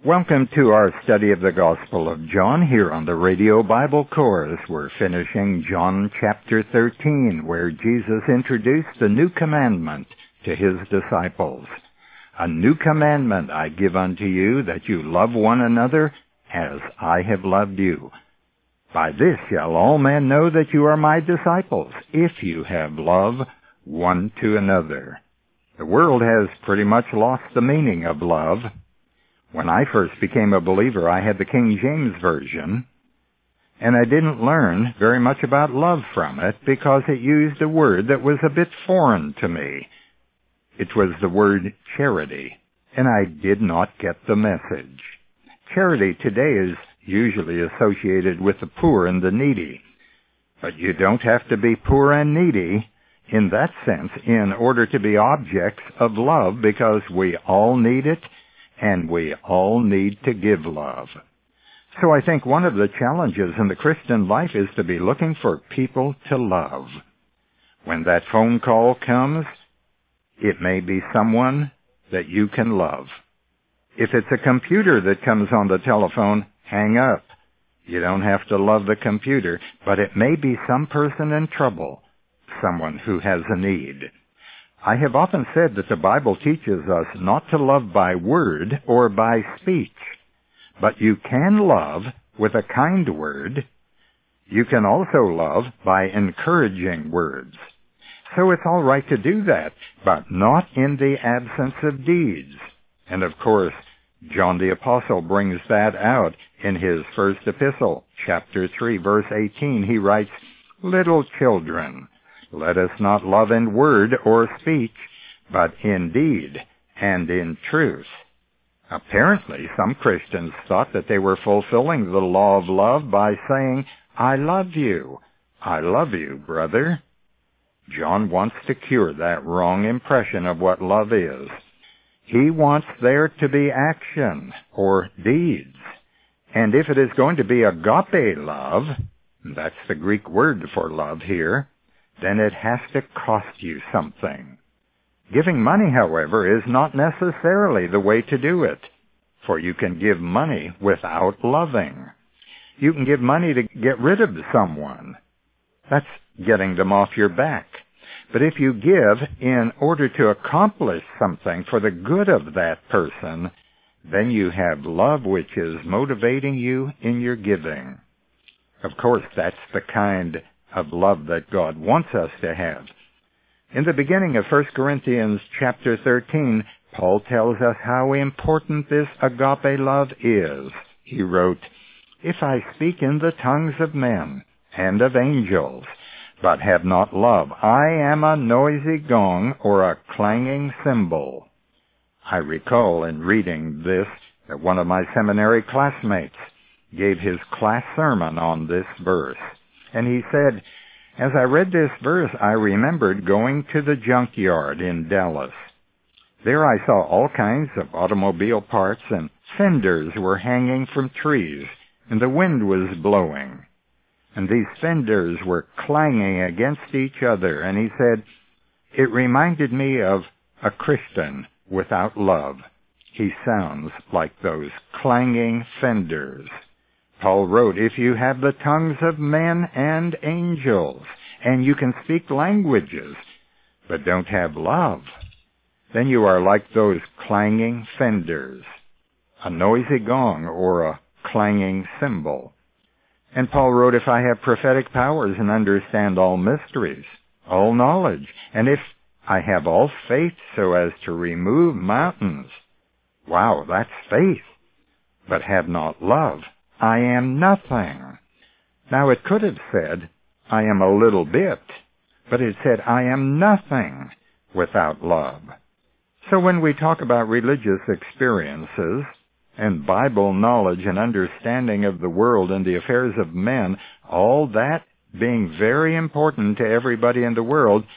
Welcome to our study of the Gospel of John here on the Radio Bible Course. We're finishing John chapter 13, where Jesus introduced the new commandment to his disciples. A new commandment I give unto you, that you love one another as I have loved you. By this shall all men know that you are my disciples, if you have love one to another. The world has pretty much lost the meaning of love. When I first became a believer, I had the King James Version, and I didn't learn very much about love from it because it used a word that was a bit foreign to me. It was the word charity, and I did not get the message. Charity today is usually associated with the poor and the needy, but you don't have to be poor and needy in that sense in order to be objects of love, because we all need it, and we all need to give love. So I think one of the challenges in the Christian life is to be looking for people to love. When that phone call comes, it may be someone that you can love. If it's a computer that comes on the telephone, hang up. You don't have to love the computer, but it may be some person in trouble, someone who has a need. I have often said that the Bible teaches us not to love by word or by speech, but you can love with a kind word. You can also love by encouraging words. So it's all right to do that, but not in the absence of deeds. And of course, John the Apostle brings that out in his first epistle, chapter 3, verse 18. He writes, "Little children, let us not love in word or speech, but in deed and in truth." Apparently, some Christians thought that they were fulfilling the law of love by saying, "I love you. I love you, brother." John wants to cure that wrong impression of what love is. He wants there to be action or deeds. And if it is going to be agape love, that's the Greek word for love here, then it has to cost you something. Giving money, however, is not necessarily the way to do it, for you can give money without loving. You can give money to get rid of someone. That's getting them off your back. But if you give in order to accomplish something for the good of that person, then you have love which is motivating you in your giving. Of course, that's the kind of love that God wants us to have. In the beginning of 1 Corinthians chapter 13, Paul tells us how important this agape love is. He wrote, "If I speak in the tongues of men and of angels, but have not love, I am a noisy gong or a clanging cymbal." I recall in reading this that one of my seminary classmates gave his class sermon on this verse. And he said, "As I read this verse, I remembered going to the junkyard in Dallas. There I saw all kinds of automobile parts, and fenders were hanging from trees, and the wind was blowing. And these fenders were clanging against each other." And he said, "It reminded me of a Christian without love. He sounds like those clanging fenders." Paul wrote, "If you have the tongues of men and angels, and you can speak languages, but don't have love, then you are like those clanging fenders, a noisy gong or a clanging cymbal." And Paul wrote, "If I have prophetic powers and understand all mysteries, all knowledge, and if I have all faith so as to remove mountains," wow, that's faith, "but have not love, I am nothing." Now it could have said, "I am a little bit," but it said, "I am nothing without love." So when we talk about religious experiences and Bible knowledge and understanding of the world and the affairs of men, all that being very important to everybody in the world,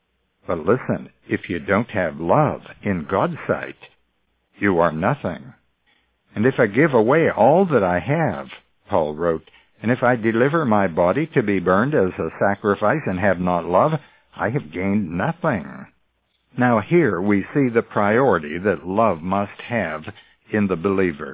but listen, if you don't have love in God's sight, you are nothing. "And if I give away all that I have," Paul wrote, "and if I deliver my body to be burned as a sacrifice and have not love, I have gained nothing." Now here we see the priority that love must have in the believer.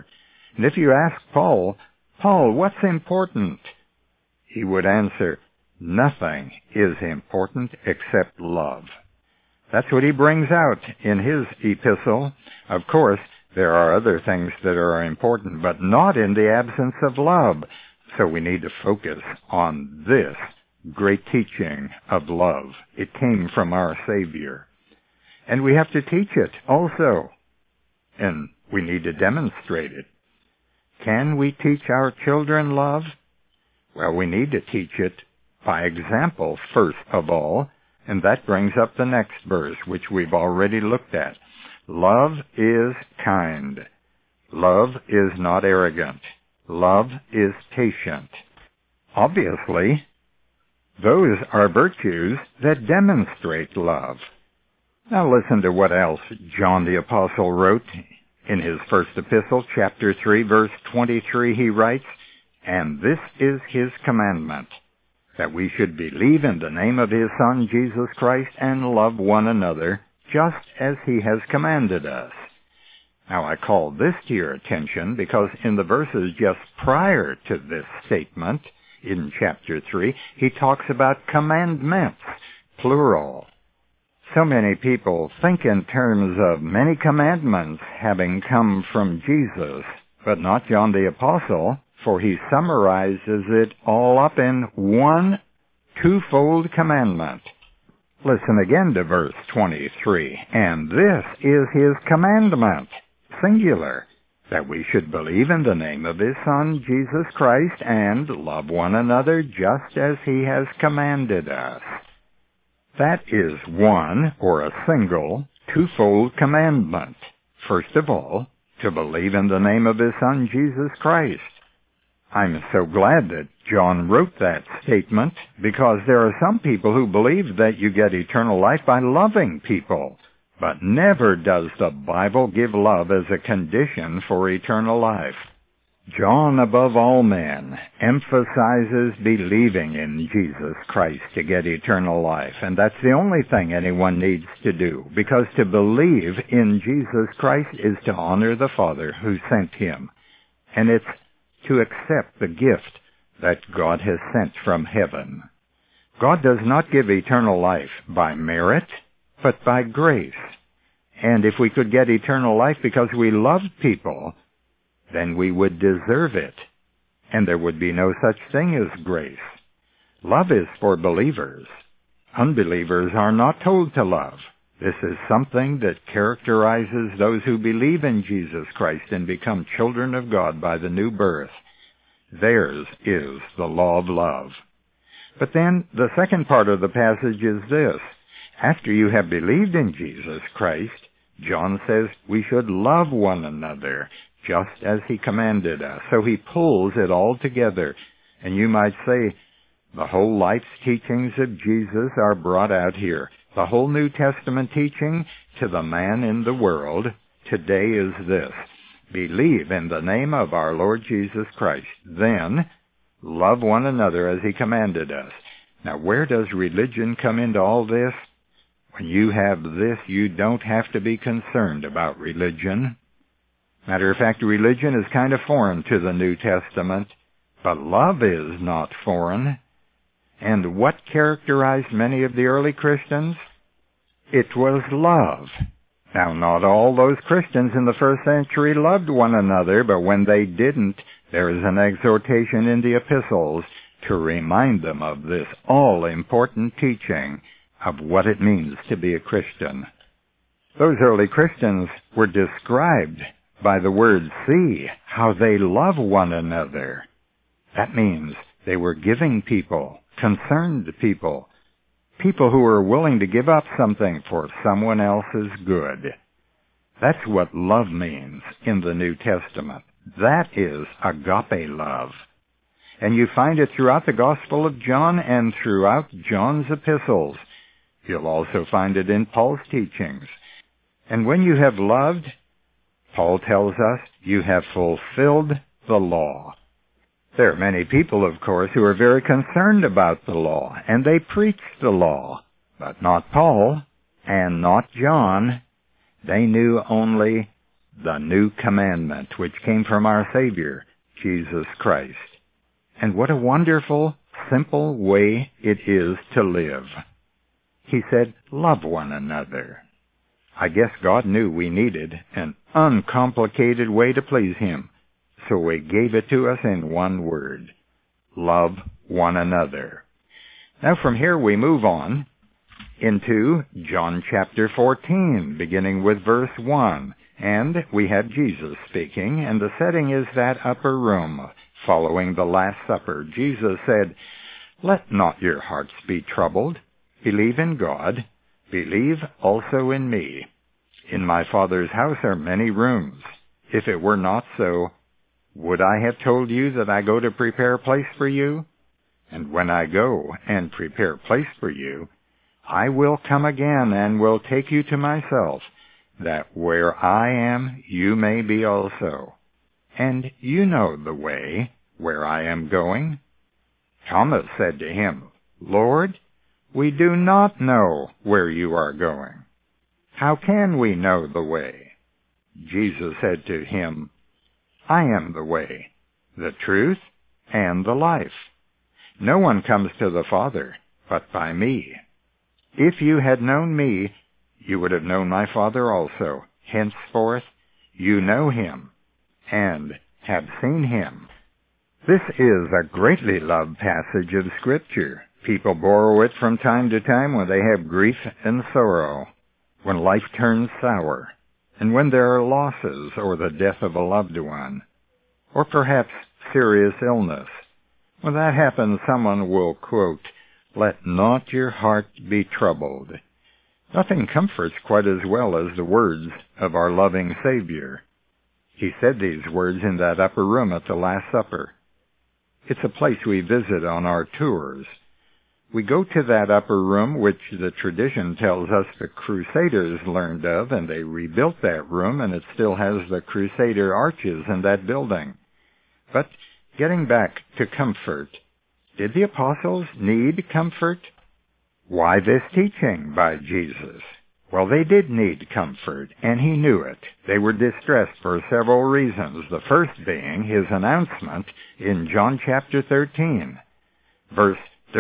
And if you ask Paul, "Paul, what's important?" he would answer, "Nothing is important except love." That's what he brings out in his epistle. Of course, there are other things that are important, but not in the absence of love. So we need to focus on this great teaching of love. It came from our Savior. And we have to teach it also. And we need to demonstrate it. Can we teach our children love? Well, we need to teach it by example first of all. And that brings up the next verse, which we've already looked at. Love is kind. Love is not arrogant. Love is patient. Obviously, those are virtues that demonstrate love. Now listen to what else John the Apostle wrote in his first epistle, chapter 3, verse 23. He writes, "And this is his commandment, that we should believe in the name of his Son, Jesus Christ, and love one another, just as he has commanded us." Now, I call this to your attention because in the verses just prior to this statement, in chapter 3, he talks about commandments, plural. So many people think in terms of many commandments having come from Jesus, but not John the Apostle, for he summarizes it all up in one twofold commandment. Listen again to verse 23. "And this is his commandment," singular, "that we should believe in the name of his Son, Jesus Christ, and love one another just as he has commanded us." That is one, or a single, twofold commandment. First of all, to believe in the name of his Son, Jesus Christ. I'm so glad that John wrote that statement, because there are some people who believe that you get eternal life by loving people. But never does the Bible give love as a condition for eternal life. John, above all men, emphasizes believing in Jesus Christ to get eternal life. And that's the only thing anyone needs to do, because to believe in Jesus Christ is to honor the Father who sent him. And it's to accept the gift that God has sent from heaven. God does not give eternal life by merit, but by grace. And if we could get eternal life because we loved people, then we would deserve it, and there would be no such thing as grace. Love is for believers. Unbelievers are not told to love. This is something that characterizes those who believe in Jesus Christ and become children of God by the new birth. Theirs is the law of love. But then the second part of the passage is this. After you have believed in Jesus Christ, John says we should love one another, just as he commanded us. So he pulls it all together. And you might say, the whole life's teachings of Jesus are brought out here. The whole New Testament teaching to the man in the world today is this. Believe in the name of our Lord Jesus Christ. Then, love one another as he commanded us. Now, where does religion come into all this? When you have this, you don't have to be concerned about religion. Matter of fact, religion is kind of foreign to the New Testament, but love is not foreign. And what characterized many of the early Christians? It was love. Now, not all those Christians in the first century loved one another, but when they didn't, there is an exhortation in the epistles to remind them of this all-important teaching of what it means to be a Christian. Those early Christians were described by the word see, how they love one another. That means they were giving people, concerned people, people who are willing to give up something for someone else's good. That's what love means in the New Testament. That is agape love. And you find it throughout the Gospel of John and throughout John's epistles. You'll also find it in Paul's teachings. And when you have loved, Paul tells us, you have fulfilled the law. There are many people, of course, who are very concerned about the law, and they preach the law, but not Paul and not John. They knew only the new commandment which came from our Savior, Jesus Christ. And what a wonderful, simple way it is to live. He said, love one another. I guess God knew we needed an uncomplicated way to please Him, so He gave it to us in one word: love one another. Now from here we move on into John chapter 14, beginning with verse 1. And we have Jesus speaking, and the setting is that upper room, following the Last Supper. Jesus said, "Let not your hearts be troubled. Believe in God. Believe also in me. In my Father's house are many rooms. If it were not so, would I have told you that I go to prepare a place for you? And when I go and prepare a place for you, I will come again and will take you to myself, that where I am you may be also. And you know the way where I am going." Thomas said to him, "Lord, we do not know where you are going. How can we know the way?" Jesus said to him, "I am the way, the truth, and the life. No one comes to the Father but by me. If you had known me, you would have known my Father also. Henceforth you know him, and have seen him." This is a greatly loved passage of Scripture. People borrow it from time to time when they have grief and sorrow, when life turns sour, and when there are losses or the death of a loved one, or perhaps serious illness. When that happens, someone will quote, "Let not your heart be troubled." Nothing comforts quite as well as the words of our loving Savior. He said these words in that upper room at the Last Supper. It's a place we visit on our tours. We go to that upper room which the tradition tells us the Crusaders learned of, and they rebuilt that room, and it still has the Crusader arches in that building. But getting back to comfort, did the apostles need comfort? Why this teaching by Jesus? Well, they did need comfort, and he knew it. They were distressed for several reasons, the first being his announcement in John chapter 13, verse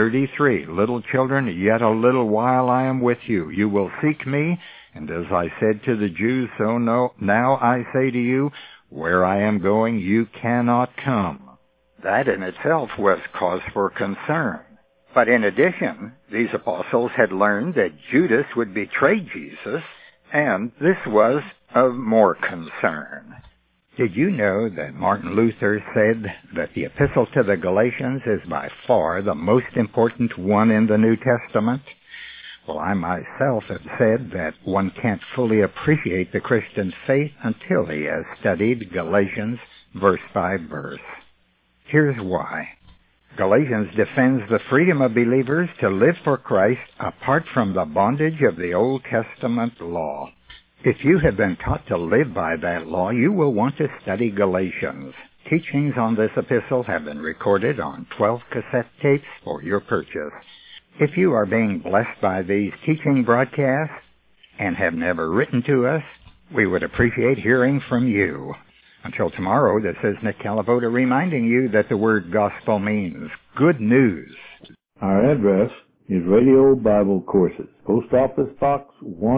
33, "Little children, yet a little while I am with you. You will seek me, and as I said to the Jews, so now I say to you, where I am going, you cannot come." That in itself was cause for concern. But in addition, these apostles had learned that Judas would betray Jesus, and this was of more concern. Did you know that Martin Luther said that the Epistle to the Galatians is by far the most important one in the New Testament? Well, I myself have said that one can't fully appreciate the Christian faith until he has studied Galatians verse by verse. Here's why. Galatians defends the freedom of believers to live for Christ apart from the bondage of the Old Testament law. If you have been taught to live by that law, you will want to study Galatians. Teachings on this epistle have been recorded on 12 cassette tapes for your purchase. If you are being blessed by these teaching broadcasts and have never written to us, we would appreciate hearing from you. Until tomorrow, this is Nick Calavoda reminding you that the word gospel means good news. Our address is Radio Bible Courses, Post Office Box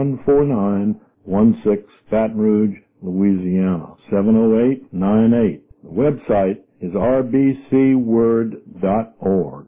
14916, Baton Rouge, Louisiana, 70898. The website is rbcword.org.